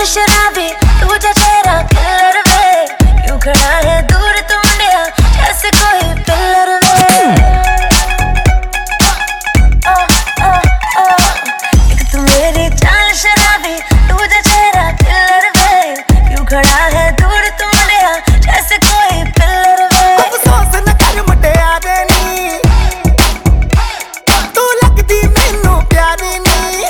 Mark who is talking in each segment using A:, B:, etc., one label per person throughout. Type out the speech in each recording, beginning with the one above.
A: चाल शराबी तुझा चेहरा किलर वे, यूं खड़ा है दूर तू मुंडिया जैसे कोई पिलर वे। एक तू मेरी चाल शराबी तुझा चेहरा किलर वे, यूं खड़ा है दूर तू मुंडिया जैसे कोई पिलर वे।
B: अफसोस न कर मुटियारे नी, तू लगदी मैनू प्यारी नी।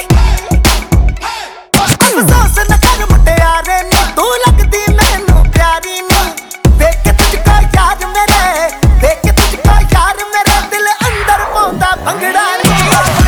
B: अफसोस न कर मुटियारे नी, तू लगदी मैनू प्यारी नी। देख के तुझको यार मेरे, देख के तुझको यार मेरे, दिल अंदर पौंदा भंगड़ा नी।